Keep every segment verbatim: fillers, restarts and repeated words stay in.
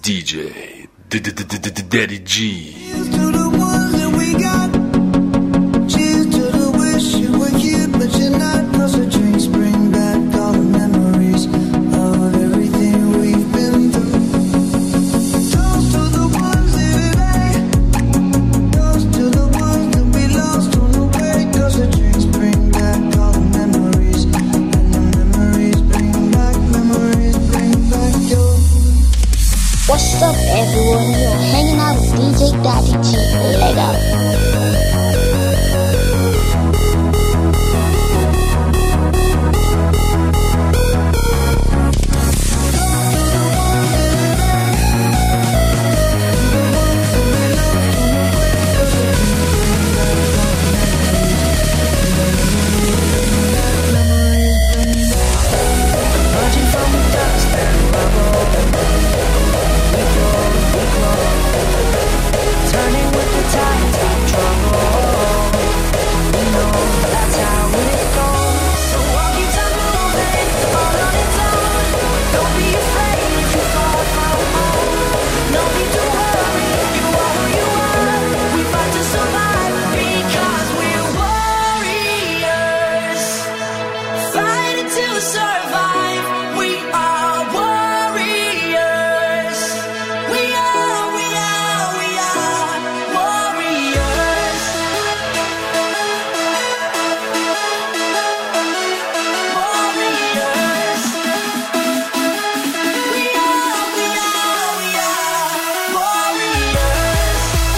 D J Daddy G. Cheers to the ones that we got. Cheers to the wish you were here, but you're not. 'Cause the drinks bring back all the memories of everything we've been through. Toast to the ones here today. Toast to the ones that we lost on the way. 'Cause the drinks bring back all the memories, and the memories bring back, memories bring back your. What's up, everyone? You're hanging out with D J Daddy G. Leg up. Turning with the tide of trouble. You know that's how it goes. So walk it down moving, all on its own. Don't be afraid if you fall from home. No need to worry, you are who you are. We fight to survive because we're warriors. Fighting to survive, we are warriors. We are, we are, we are warriors. Warriors. We are, we are, we are warriors.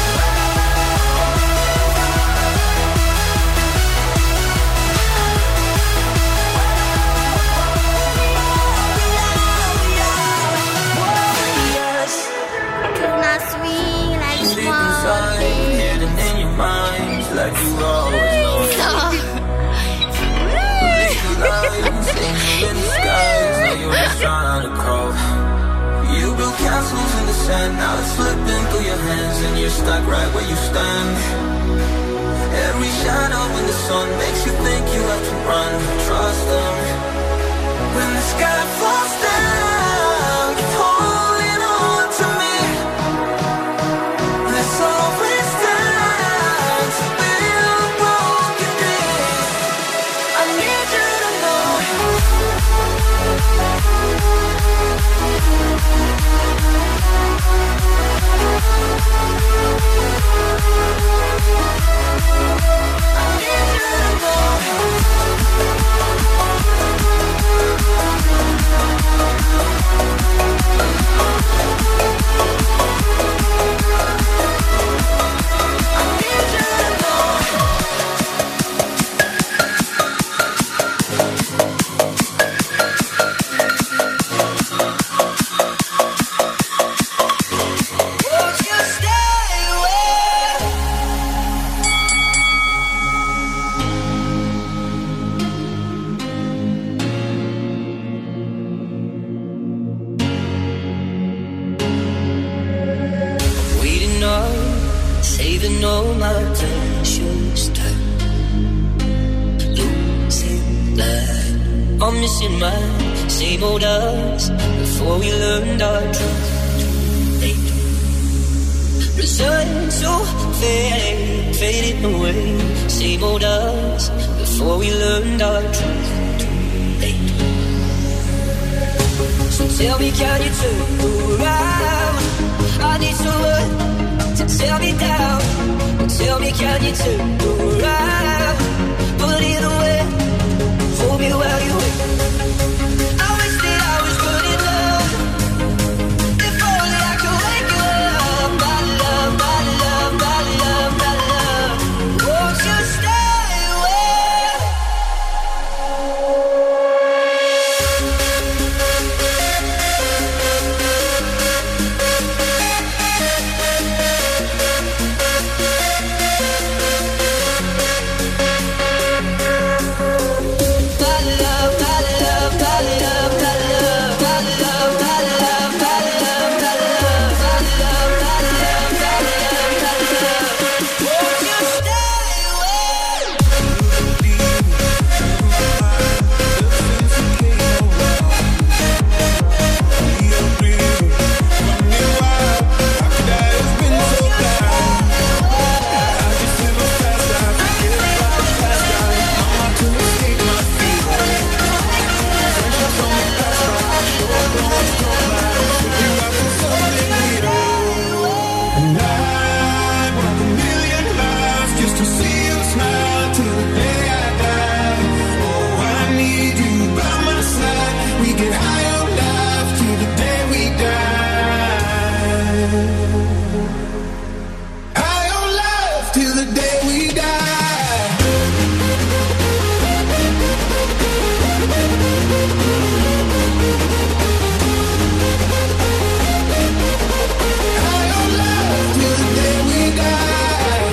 Warriors. It's not sweet like Deep small inside, things. hidden in your mind, like you always know. Lines hanging in the skies, now you're just trying to crawl. You built castles in the sand, now it's slipping through your hands, and you're stuck right where you stand. Every shadow in the sun makes you think you have to run. Trust them. When the sky falls down, keep holding on to me. There's always time to build broken dreams. I need you to know. I need you to know. Won't you stay away? Waiting on, saving all my precious time. Losing light, I'm missing my same old us before we learned our truth. Late, resigned to fading, fading away. Same old us before we learned our truth. Late. So tell me, can you turn around? I need someone to tear me down. Tell me, can you turn around? Put it away, hold me while you wait. I wish that I was good in love. If only I could wake you up. My love, my love, my love, my love. Won't you stay away? My love. the day we die. High on love till the day we die.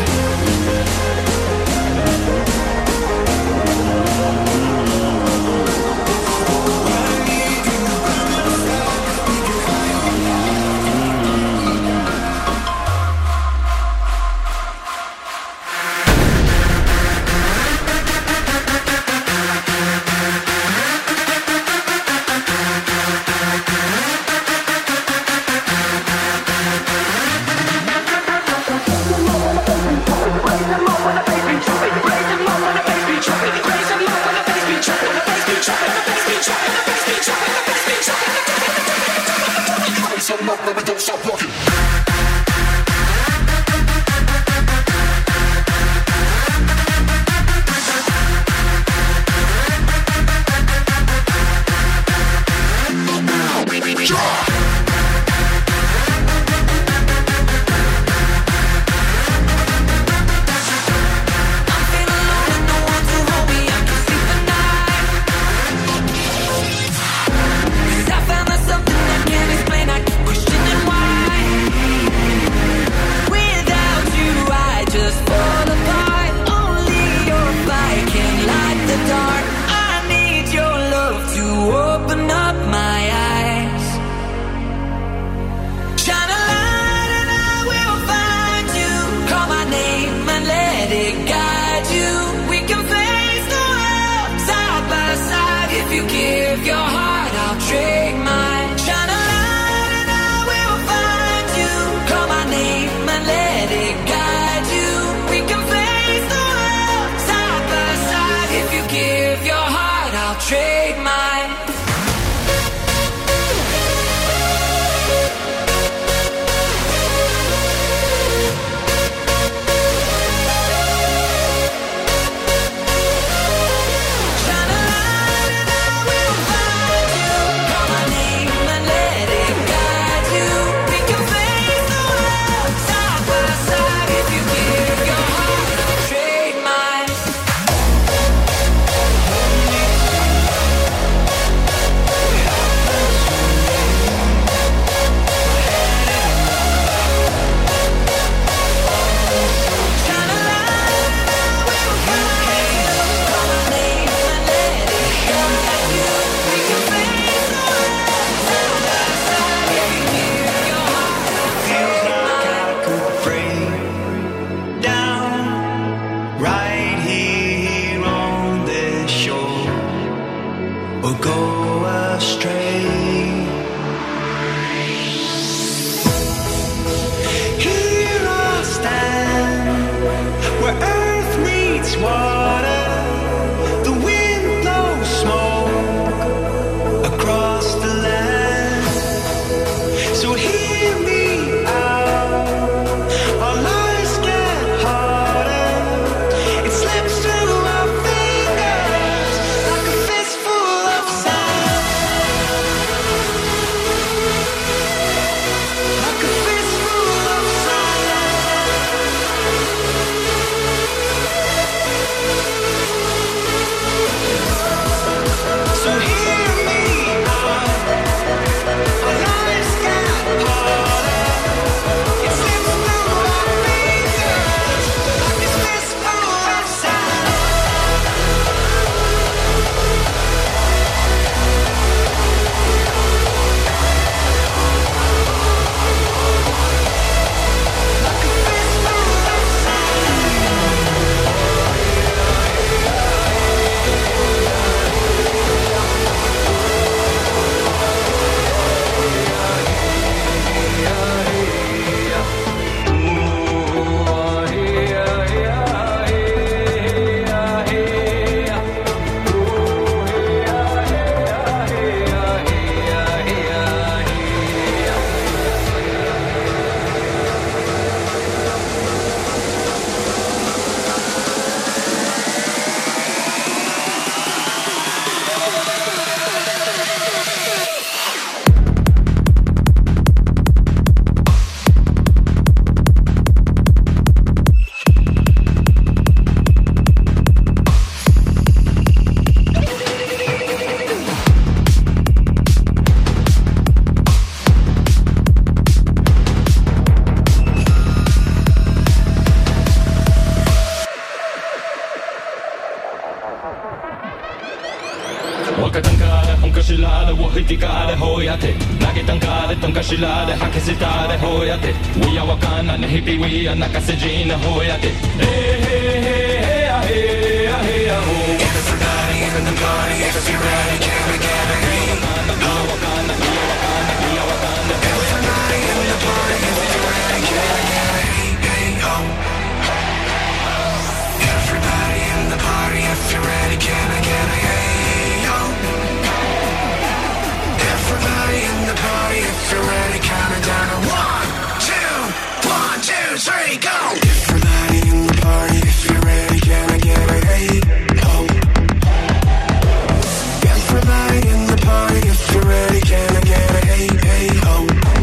かたんかで本かしらでを吹いてかでほうやって投げたんかでとんかしらで吐きせたでほうやって We are わかんないね日々 We are 泣かせじなほうやって Hey hey hey hey hey hey hey Everybody in the party if you're ready can we get a hey We are わかんない We are わかんない We are わかんない Everybody in the party if you're ready can we get a hey hey ho Everybody in the party if you're ready can I get a hey ho Everybody in the party if you're ready count it down to one two one two three go Everybody in the party if you're ready can I get a hey ho Everybody in the party if you're ready can I get a hey hey ho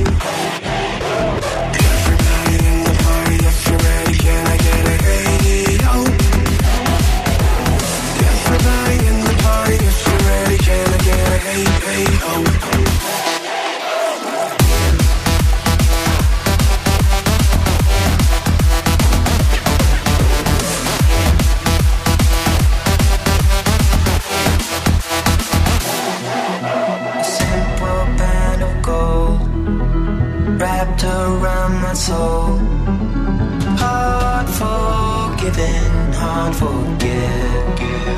Everybody in the party if you're ready can I get a hey ho Everybody in the party if you're ready can I get a hey hey ho Wrapped around my soul Heart forgiven, heart forgive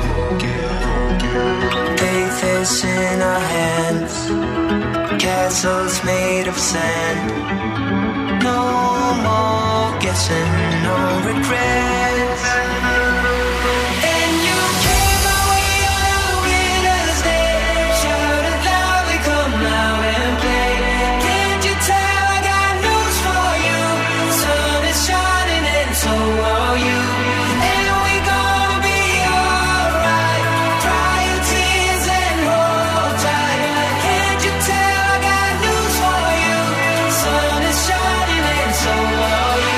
Faith is in our hands Castles made of sand No more guessing, no regrets And you came my way on a winter's day Shouted loud, we come now and play Can't you tell I got news for you Sun is shining and so are you And we gonna be alright Dry your tears and hold tight Can't you tell I got news for you Sun is shining and so are you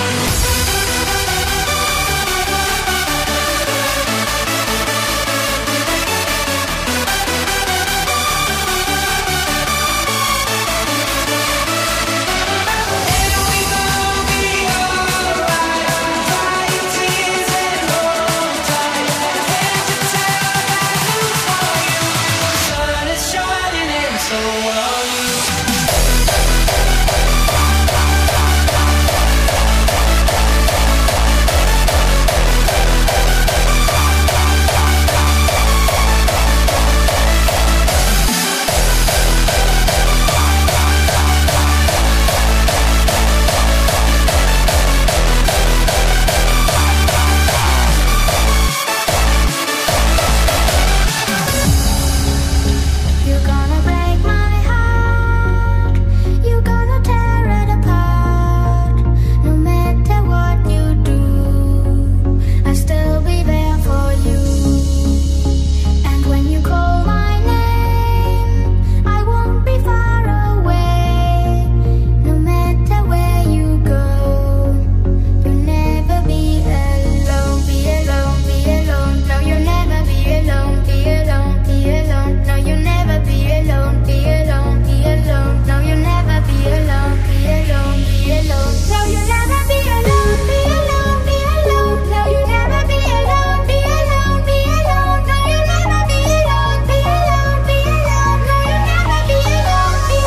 You're gonna break my heart You're gonna tear it apart No matter what you do I'll still be there for you And when you call my name I won't be far away No matter where you go You'll never be alone Be alone, be alone No, you'll never be alone Be alone, be alone No, you'll never be alone Be alone, be alone No, you'll never be alone Be alone, be alone No, you'll never be alone Be alone, be alone No, you'll never be alone Be alone, be alone No, you'll never be alone Be alone, be alone No, you'll never be alone Be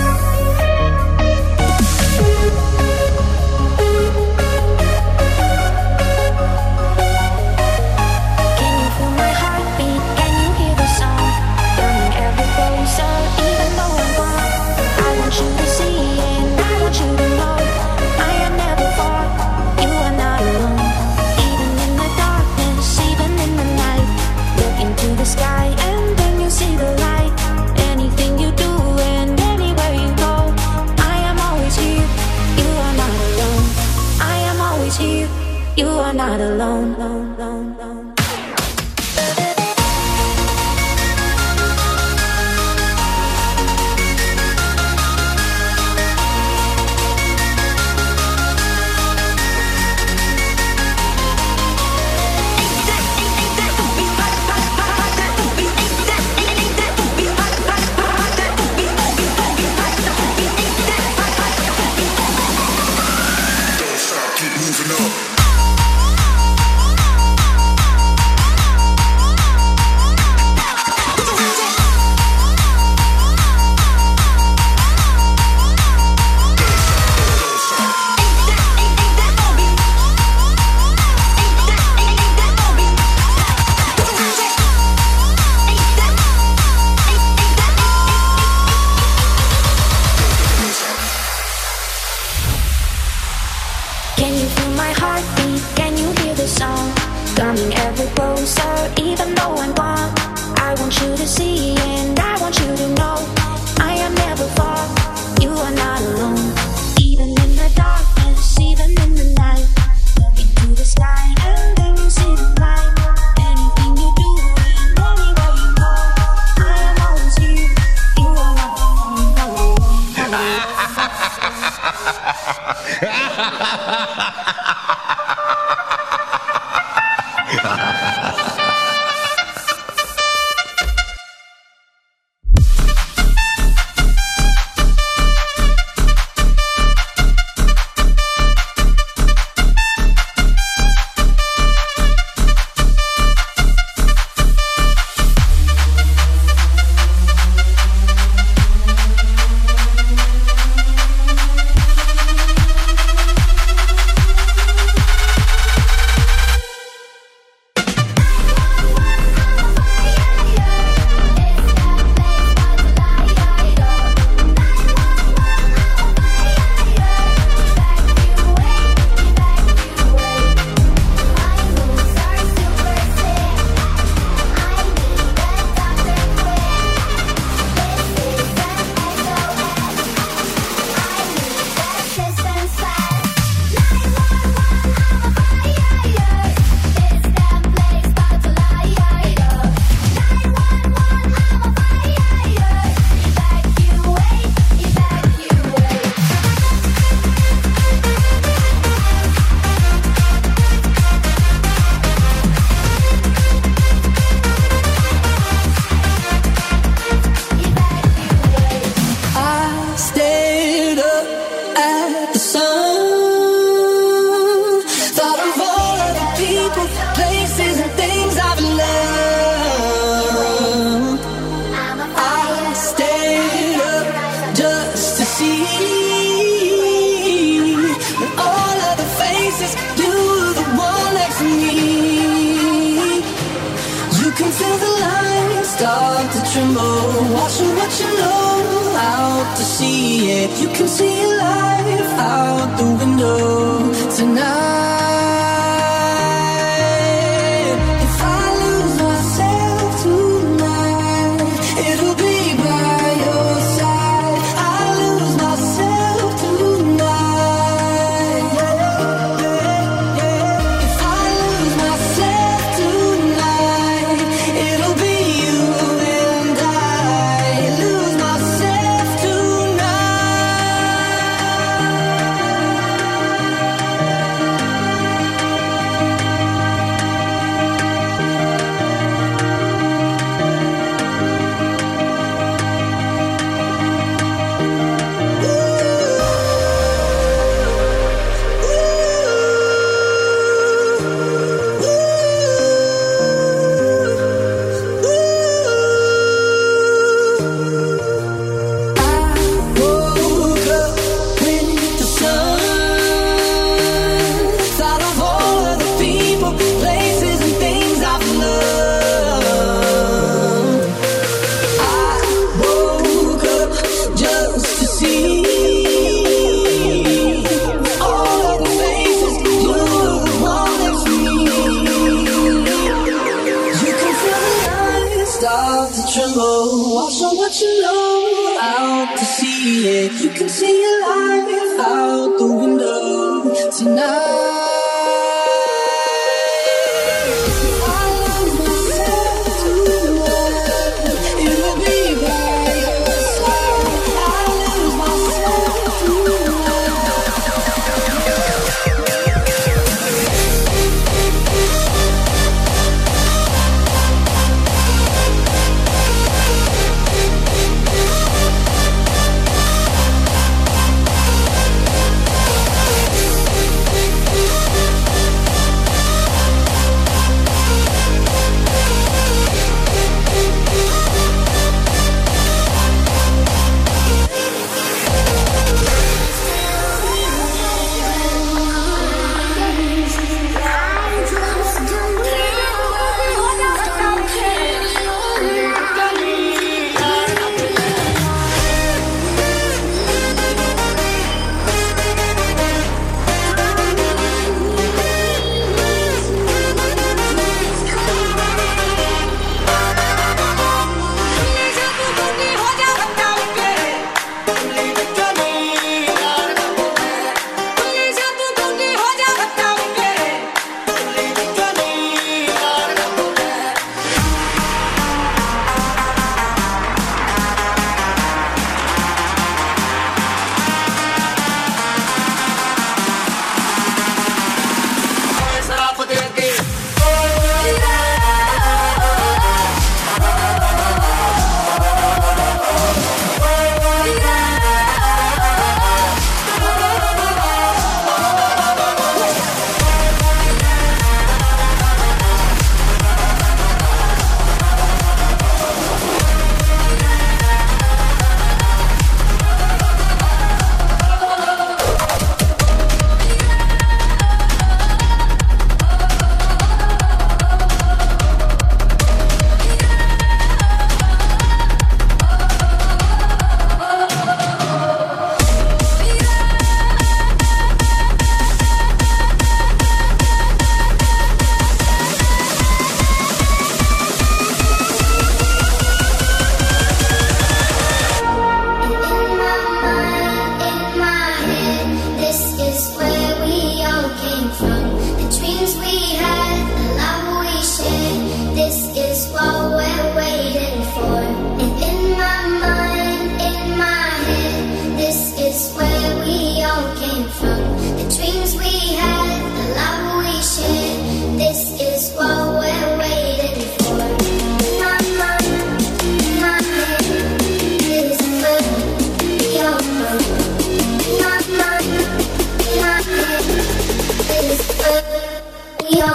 Can you feel my heartbeat? Can you hear the song? Burning ever closer, even though I'm gone. I want you to see and I want you to know I am never far, you are not alone. Even in the darkness, even in the night Look into the sky and then you see the light Anything you do and anywhere you go I am always here, you are not alone I am always here, you are not alone, alone, alone, alone. Don't stop, keep moving up. coming ever closer, even though I'm gone. I want you to see and I want you to know I am never far, you are not alone. Even in the darkness, even in the night, look into the sky and then you see the light. Anything you do and anywhere you go, I am always here, you are not alone, not alone, not alone.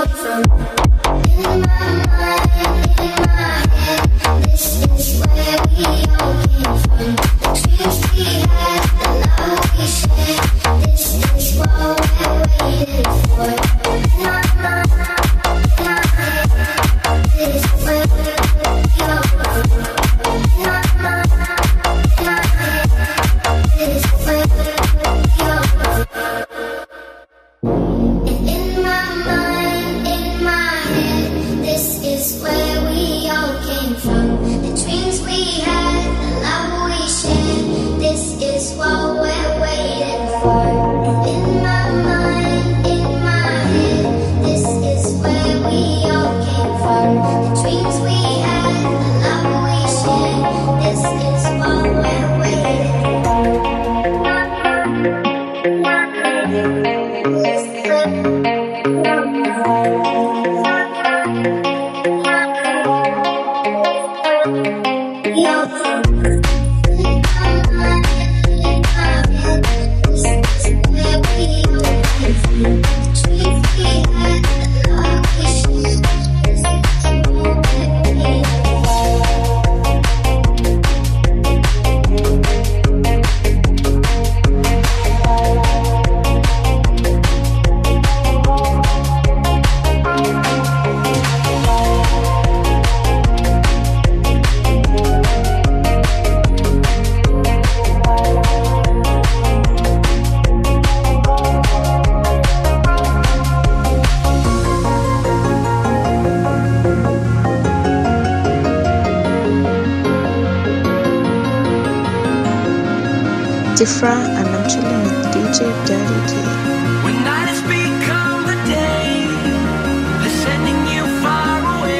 Diffra, and I'm chilling with D J Daddy G. When night has become the day, they're sending you far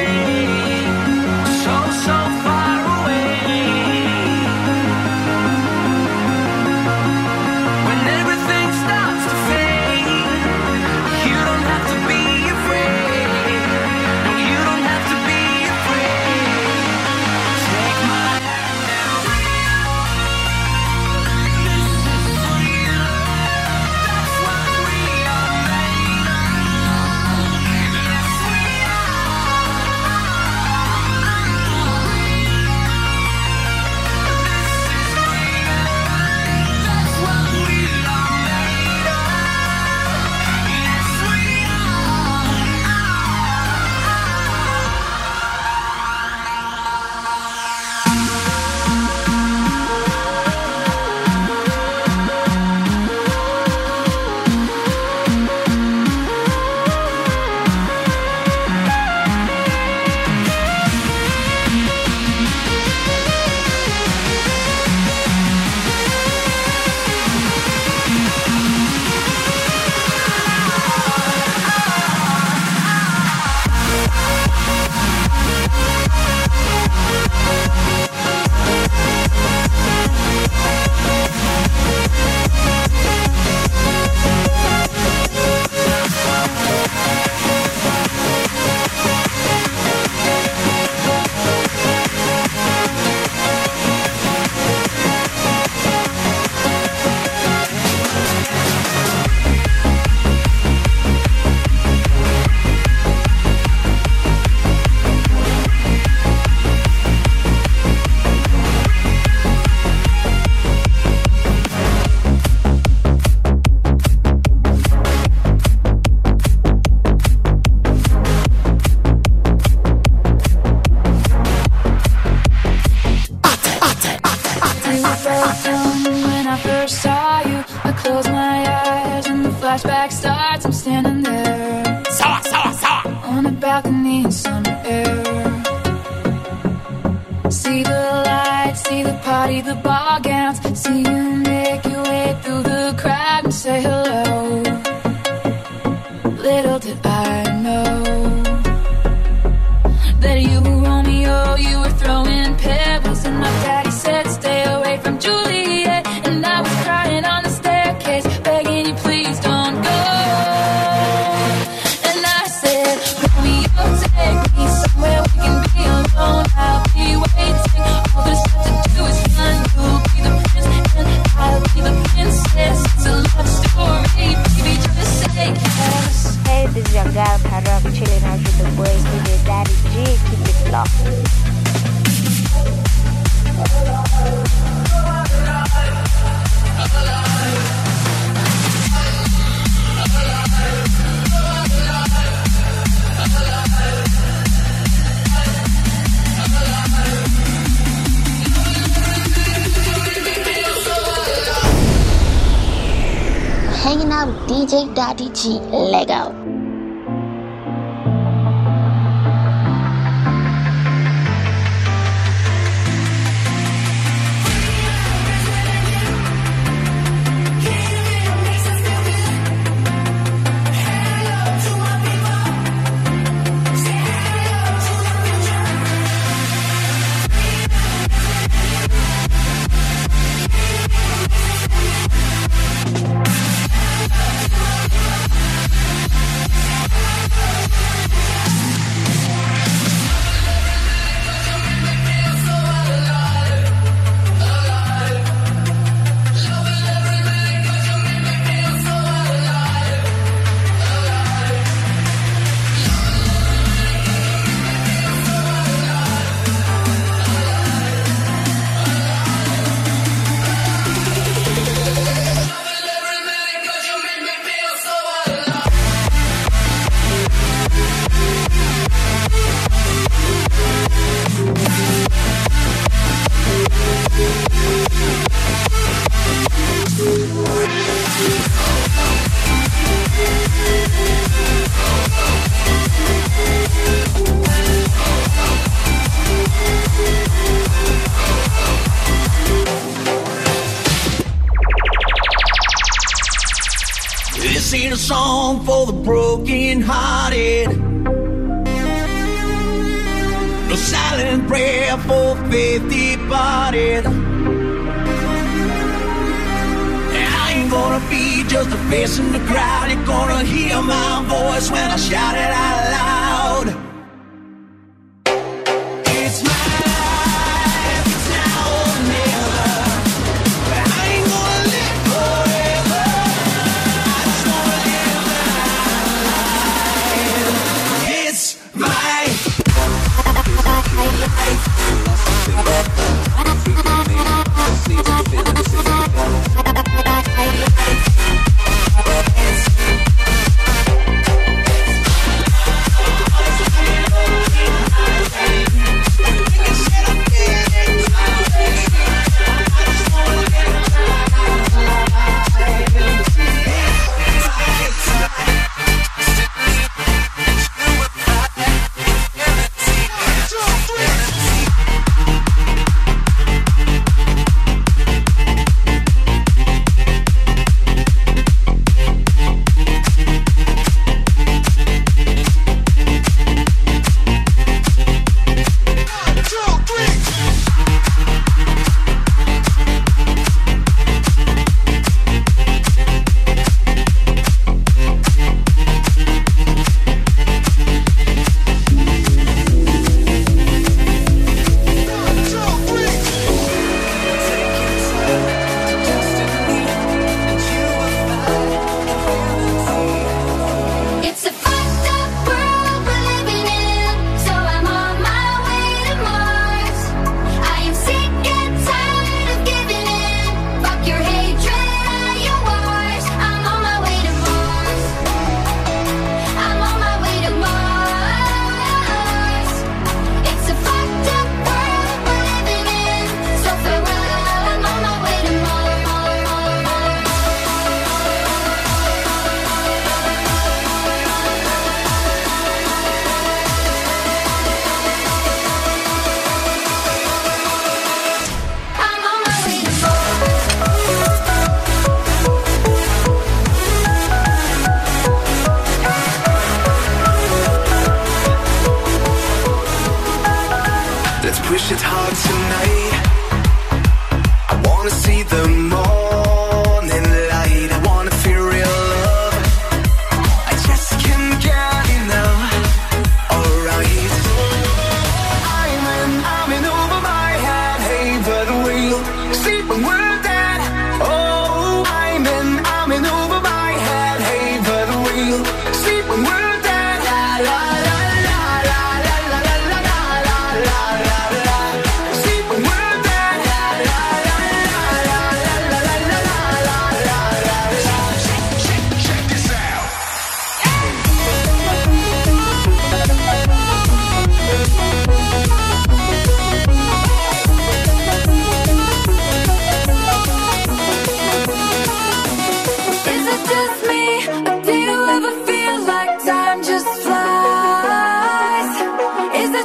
away, so, so far away. When everything starts to fade, you don't have to be afraid. No, you don't have to be afraid. Take my hand now. That's what we are made of. Yes, we That's what we are made of. Yes, we You were broken when I first saw you. I close my eyes and the flashback starts. I'm standing there Sour, sour, sour. on a balcony in summer air. See the lights, see the party, the ball gowns. See you make your way through the crowd and say hello. Little did I know that you were Romeo, you were throwing pebbles, and my daddy said stay away from Juliet. And I was crying on the staircase, begging you please don't go. And I said, Romeo, take me somewhere we can be alone. I'll be waiting, all there's left to do is run. You'll be the prince and I'll be the princess. It's a love story. chilling out with the boys, D J Daddy G. Keep it locked. Hanging out with D J Daddy G. Leg out. This ain't a song for the broken hearted, no silent prayer for faith departed. I ain't gonna be just a face in the crowd. You're gonna hear my voice when I shout it out loud. It's my life, it's now or never. I ain't gonna live forever. I just wanna live my life. It's my life.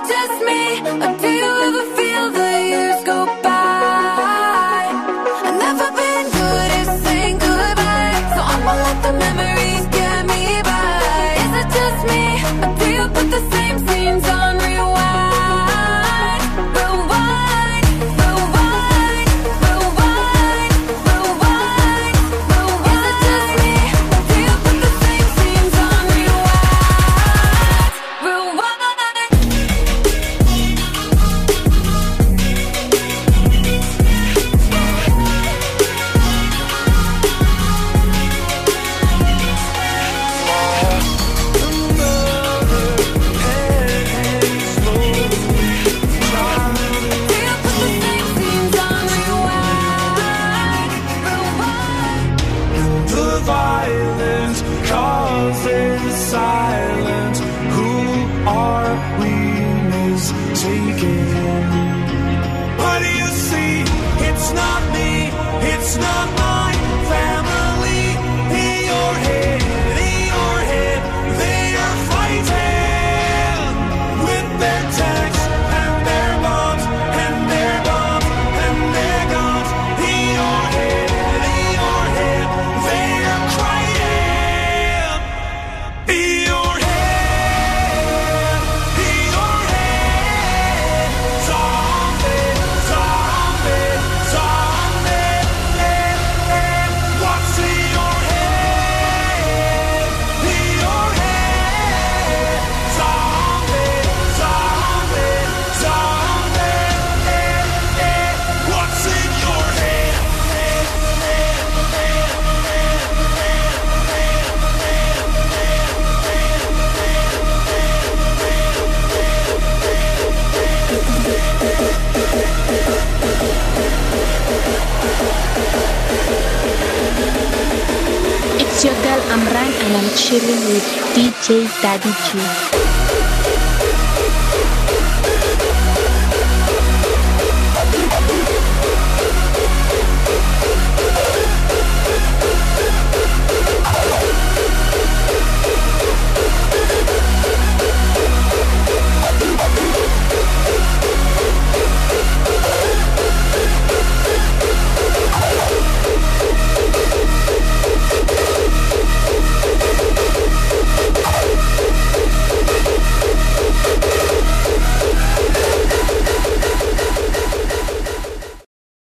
it just me, or do you ever feel the years go by? I've never been good at saying goodbye, so I'ma let the memories get me by. Is it just me, or do you put the same scenes on rewind? Rewind, rewind, rewind, rewind, rewind. Is it just me, or do you put the same scenes on rewind? Rewind. The violence causes silence. Who are we mistaken? What do you see? It's not me, it's not my family. In your head, in your head, they are fighting with their tanks and their bombs and their bombs and their guns. In your head, in your head, they are crying. In your head, in your head, zombie, zombie, zombie. What's in your head? In your head, zombie, zombie, zombie. What's in your head? It's your girl Amran and I'm chilling with D J Daddy G.